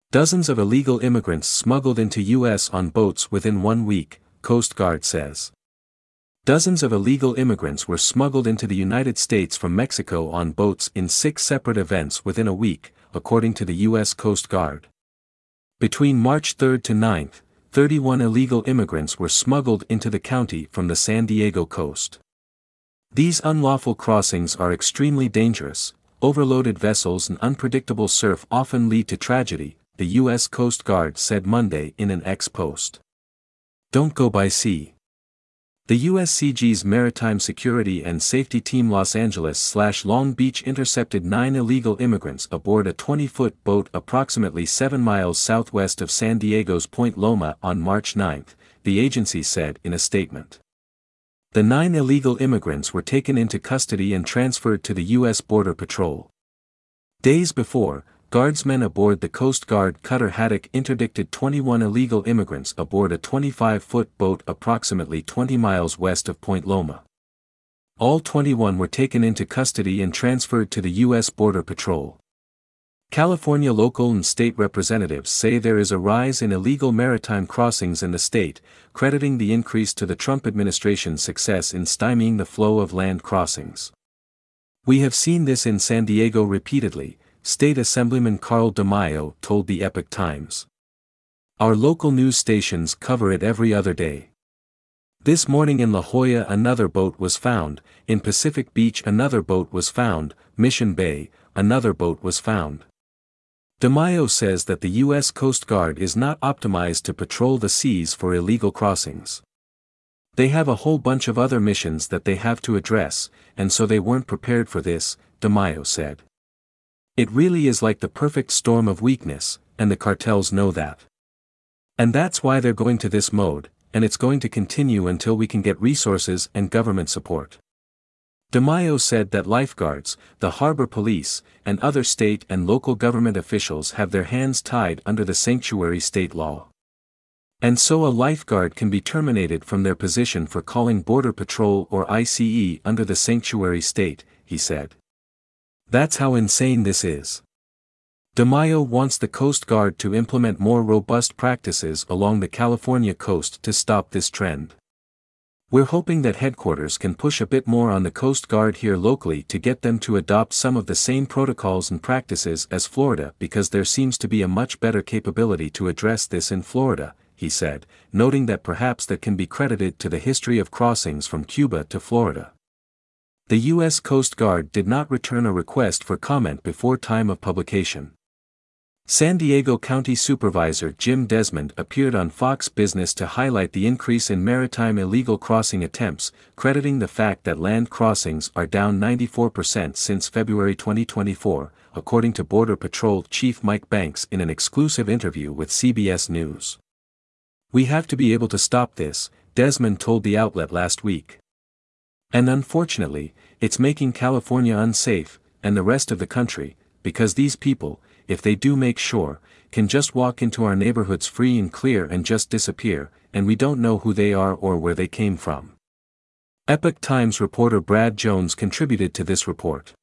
Dozens of illegal immigrants smuggled into U.S. on boats within 1 week, Coast Guard says. Dozens of illegal immigrants were smuggled into the United States from Mexico on boats in 6 separate events within a week, according to the U.S. Coast Guard. Between March 3 to 9, 31 illegal immigrants were smuggled into the county from the San Diego coast. These unlawful crossings are extremely dangerous. Overloaded vessels and unpredictable surf often lead to tragedy, the U.S. Coast Guard said Monday in an X post. Don't go by sea. The USCG's Maritime Security and Safety Team Los Angeles/Long Beach intercepted 9 illegal immigrants aboard a 20-foot boat approximately 7 miles southwest of San Diego's Point Loma on March 9, the agency said in a statement. The 9 illegal immigrants were taken into custody and transferred to the U.S. Border Patrol. Days before, guardsmen aboard the Coast Guard cutter Haddock interdicted 21 illegal immigrants aboard a 25-foot boat approximately 20 miles west of Point Loma. All 21 were taken into custody and transferred to the U.S. Border Patrol. California local and state representatives say there is a rise in illegal maritime crossings in the state, crediting the increase to the Trump administration's success in stymieing the flow of land crossings. "We have seen this in San Diego repeatedly," State Assemblyman Carl DeMaio told the Epoch Times. "Our local news stations cover it every other day. This morning in La Jolla another boat was found, in Pacific Beach another boat was found, Mission Bay, another boat was found." DeMaio says that the U.S. Coast Guard is not optimized to patrol the seas for illegal crossings. They have a whole bunch of other missions that they have to address, and so they weren't prepared for this, DeMaio said. "It really is like the perfect storm of weakness, and the cartels know that. And that's why they're going to this mode, and it's going to continue until we can get resources and government support." DeMaio said that lifeguards, the harbor police, and other state and local government officials have their hands tied under the sanctuary state law. And so a lifeguard can be terminated from their position for calling Border Patrol or ICE under the sanctuary state, he said. That's how insane this is. DeMaio wants the Coast Guard to implement more robust practices along the California coast to stop this trend. "We're hoping that headquarters can push a bit more on the Coast Guard here locally to get them to adopt some of the same protocols and practices as Florida because there seems to be a much better capability to address this in Florida," he said, noting that perhaps that can be credited to the history of crossings from Cuba to Florida. The U.S. Coast Guard did not return a request for comment before time of publication. San Diego County Supervisor Jim Desmond appeared on Fox Business to highlight the increase in maritime illegal crossing attempts, crediting the fact that land crossings are down 94% since February 2024, according to Border Patrol Chief Mike Banks in an exclusive interview with CBS News. "We have to be able to stop this," Desmond told the outlet last week. "And unfortunately, it's making California unsafe, and the rest of the country, because these people, if they do make shore, can just walk into our neighborhoods free and clear and just disappear, and we don't know who they are or where they came from." Epoch Times reporter Brad Jones contributed to this report.